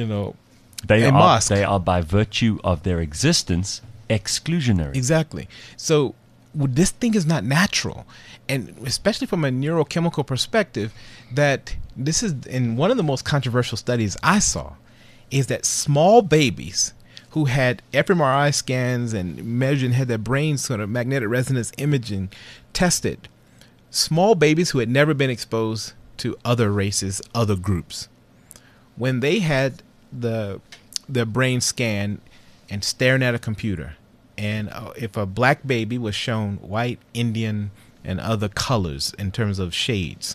C: mosque,
B: they are by virtue of their existence exclusionary.
C: Exactly. So this thing is not natural. And especially from a neurochemical perspective, that this is, in one of the most controversial studies I saw, is that small babies who had fMRI scans and measured and had their brains sort of magnetic resonance imaging tested, small babies who had never been exposed to other races, other groups, when they had their brain scanned and staring at a computer, and if a black baby was shown white, Indian, and other colors in terms of shades,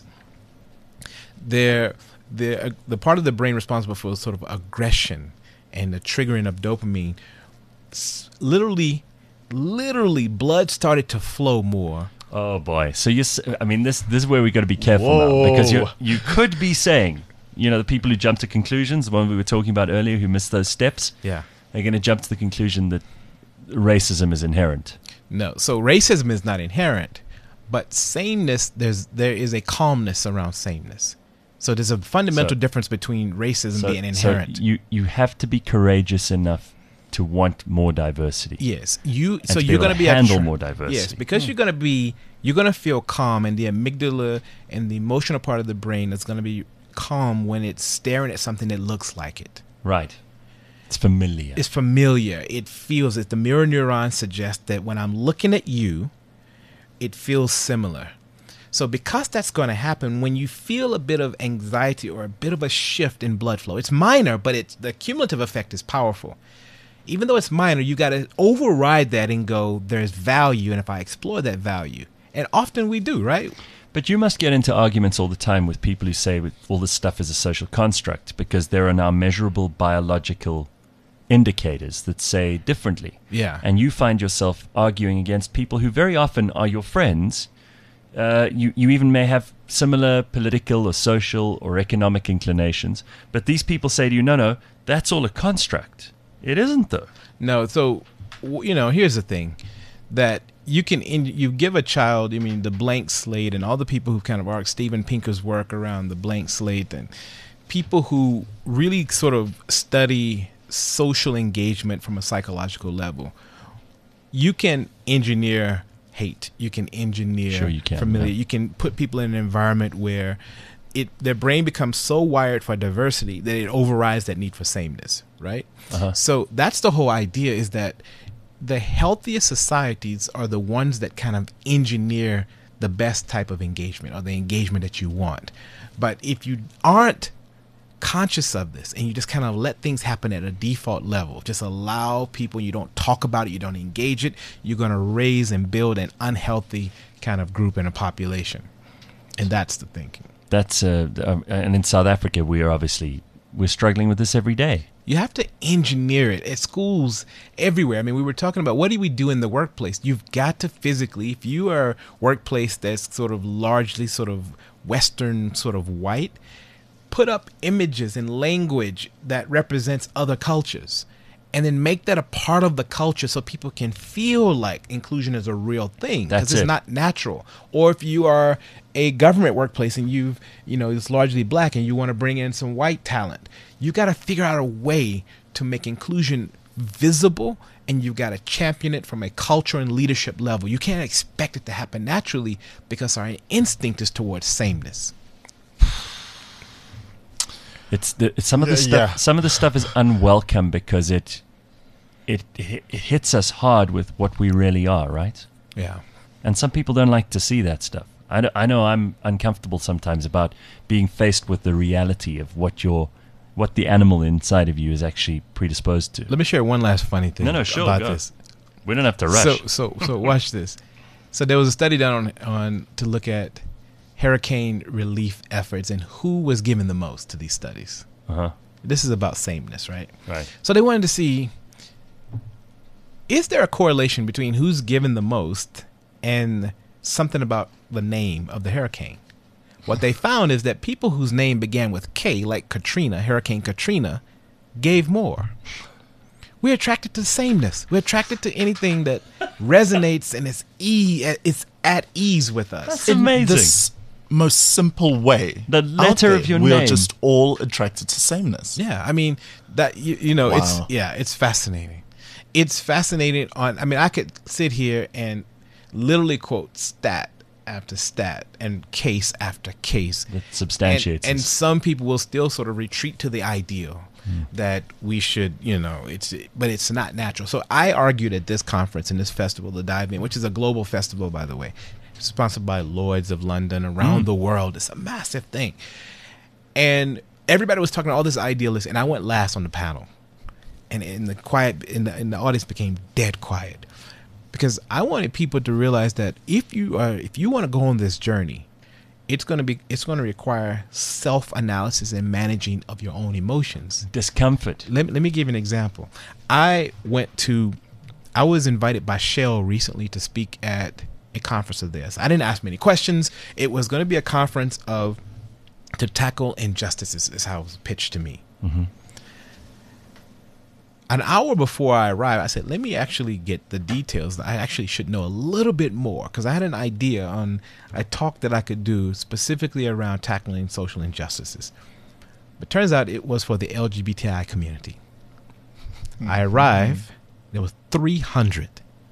C: the part of the brain responsible for sort of aggression and the triggering of dopamine, literally blood started to flow more.
B: Oh boy! So this is where we got to be careful now, because you could be saying, the people who jump to conclusions, the one we were talking about earlier, who missed those steps, they're going to jump to the conclusion that racism is inherent.
C: No, so racism is not inherent, but sameness, there is a calmness around sameness. So there's a fundamental difference between racism being inherent.
B: So you have to be courageous enough to want more diversity.
C: Yes, you're
B: going to handle more diversity.
C: Yes, because you're going to feel calm, and the amygdala and the emotional part of the brain is going to be calm when it's staring at something that looks like it.
B: Right. It's familiar.
C: It's familiar. It feels it. The mirror neuron suggests that when I'm looking at you, it feels similar. So because that's going to happen, when you feel a bit of anxiety or a bit of a shift in blood flow, it's minor, but the cumulative effect is powerful. Even though it's minor, you got to override that and go, there's value, and if I explore that value, and often we do, right?
B: But you must get into arguments all the time with people who say all this stuff is a social construct because there are now measurable biological indicators that say differently.
C: Yeah.
B: And you find yourself arguing against people who very often are your friends. You even may have similar political or social or economic inclinations, but these people say to you, no, that's all a construct. It isn't, though.
C: No, so, here's the thing, that you give a child, the blank slate, and all the people who kind of arc Steven Pinker's work around the blank slate, and people who really sort of study social engagement from a psychological level, you can engineer hate. You can engineer familiar. You can put people in an environment where their brain becomes so wired for diversity that it overrides that need for sameness, right? Uh-huh. So that's the whole idea, is that the healthiest societies are the ones that kind of engineer the best type of engagement, or the engagement that you want. But if you aren't conscious of this and you just kind of let things happen at a default level, just allow people, you don't talk about it, you don't engage it, you're going to raise and build an unhealthy kind of group in a population. And that's the thinking.
B: That's and in South Africa, we're struggling with this every day.
C: You have to engineer it at schools everywhere. We were talking about, what do we do in the workplace? You've got to physically, if you are a workplace that's sort of largely sort of Western, sort of white, put up images and language that represents other cultures, and then make that a part of the culture so people can feel like inclusion is a real thing, because it's not natural. Or if you are a government workplace and it's largely black and you want to bring in some white talent, you got to figure out a way to make inclusion visible, and you've got to champion it from a culture and leadership level. You can't expect it to happen naturally because our instinct is towards sameness.
B: Some of the stuff is unwelcome because it hits us hard with what we really are, right?
C: Yeah.
B: And some people don't like to see that stuff. I know I'm uncomfortable sometimes about being faced with the reality of what the animal inside of you is actually predisposed to.
C: Let me share one last funny thing about this.
B: We don't have to rush.
C: So watch this. So there was a study done on to look at hurricane relief efforts and who was given the most to these studies.
B: Uh-huh.
C: This is about sameness, right?
B: Right.
C: So they wanted to see, is there a correlation between who's given the most and something about the name of the hurricane? What they found is that people whose name began with K, like Katrina, Hurricane Katrina, gave more. We're attracted to sameness. We're attracted to anything that resonates and it's at ease with us.
B: That's amazing.
D: This most simple way.
B: The letter of your name.
D: We are just all attracted to sameness.
C: Yeah, that wow. It's fascinating. It's fascinating. I could sit here and literally quote stat after stat and case after case
B: that substantiates.
C: And some people will still sort of retreat to the ideal that we should, but it's not natural. So I argued at this conference and this festival, the Dive In, which is a global festival, by the way, sponsored by Lloyd's of London, around the world. It's a massive thing. And everybody was talking all this idealist, and I went last on the panel. And in the audience became dead quiet, because I wanted people to realize that if you want to go on this journey, it's going to require self-analysis and managing of your own emotions.
B: Discomfort.
C: Let me give you an example. I was invited by Shell recently to speak at a conference of theirs. I didn't ask many questions. It was going to be a conference to tackle injustices, is how it was pitched to me.
B: Mm-hmm.
C: An hour before I arrived, I said, let me actually get the details. I actually should know a little bit more, because I had an idea on a talk that I could do specifically around tackling social injustices. But turns out it was for the LGBTI community. I arrived, there was 300.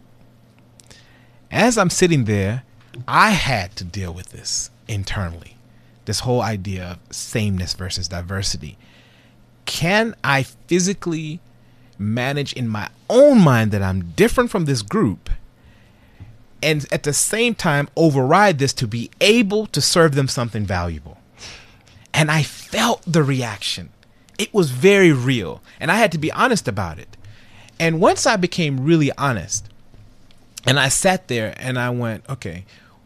C: As I'm sitting there, I had to deal with this internally, this whole idea of sameness versus diversity. Can I physically manage in my own mind that I'm different from this group, and at the same time override this to be able to serve them something valuable? And I felt the reaction. It was very real, and I had to be honest about it. And once I became really honest, and I sat there and I went, okay,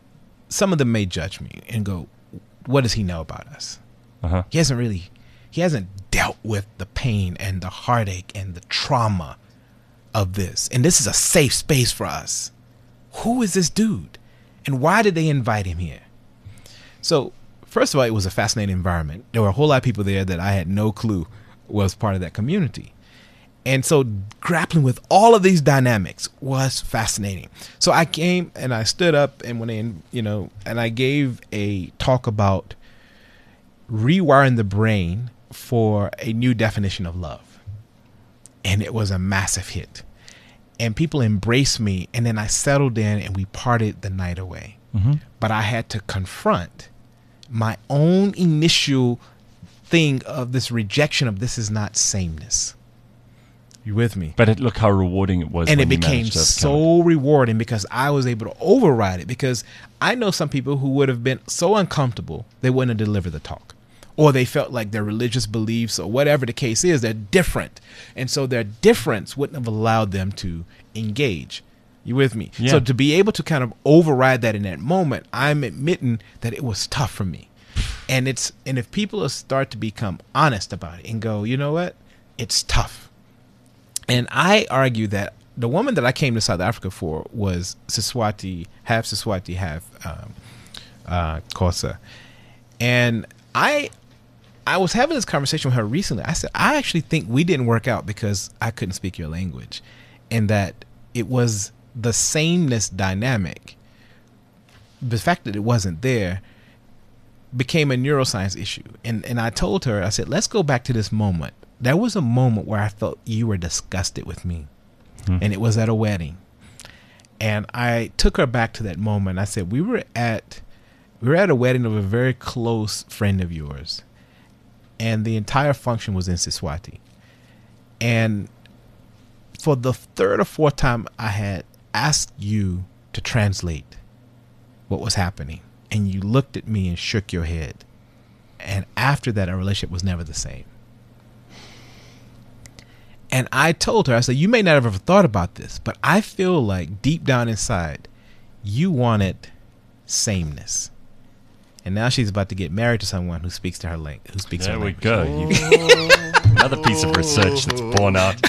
C: some of them may judge me and go, what does he know about us?
B: Uh-huh.
C: He hasn't dealt with the pain and the heartache and the trauma of this. And this is a safe space for us. Who is this dude? And why did they invite him here? So, first of all, it was a fascinating environment. There were a whole lot of people there that I had no clue was part of that community. And so grappling with all of these dynamics was fascinating. So I came and I stood up and and I gave a talk about rewiring the brain for a new definition of love. And it was a massive hit. And people embraced me, and then I settled in and we parted the night away.
B: Mm-hmm.
C: But I had to confront my own initial thing of this rejection of this is not sameness. You with me?
B: But look how rewarding it was.
C: And it became so rewarding because I was able to override it, because I know some people who would have been so uncomfortable they wouldn't have delivered the talk, or they felt like their religious beliefs or whatever the case is, they're different. And so their difference wouldn't have allowed them to engage. You with me?
B: Yeah.
C: So to be able to kind of override that in that moment, I'm admitting that it was tough for me. And if people start to become honest about it and go, you know what? It's tough. And I argue that the woman that I came to South Africa for was Siswati, half Xhosa. And I was having this conversation with her recently. I said, I actually think we didn't work out because I couldn't speak your language, and that it was the sameness dynamic. The fact that it wasn't there became a neuroscience issue. And I told her, I said, let's go back to this moment. There was a moment where I felt you were disgusted with me. And it was at a wedding. And I took her back to that moment. I said, we were at a wedding of a very close friend of yours. And the entire function was in Siswati. And for the third or fourth time, I had asked you to translate what was happening. And you looked at me and shook your head. And after that, our relationship was never the same. And I told her, I said, you may not have ever thought about this, but I feel like deep down inside, you wanted sameness. And now she's about to get married to someone who speaks to her language.
B: There we go. Another piece of research that's borne out.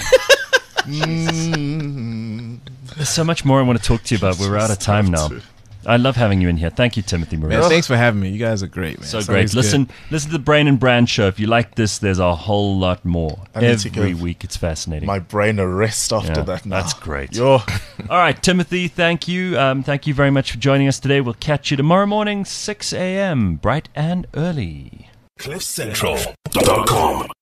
B: There's so much more I want to talk to you about. We're out of time now. I love having you in here. Thank you, Timothy Morais.
C: Man, thanks for having me. You guys are great, man.
B: So great. Listen to the Brain and Brand show. If you like this, there's a whole lot more. Every week, it's fascinating.
D: My brain a rest after that now.
B: That's great. All right, Timothy, thank you. Thank you very much for joining us today. We'll catch you tomorrow morning, 6 a.m., bright and early.
A: CliffCentral.com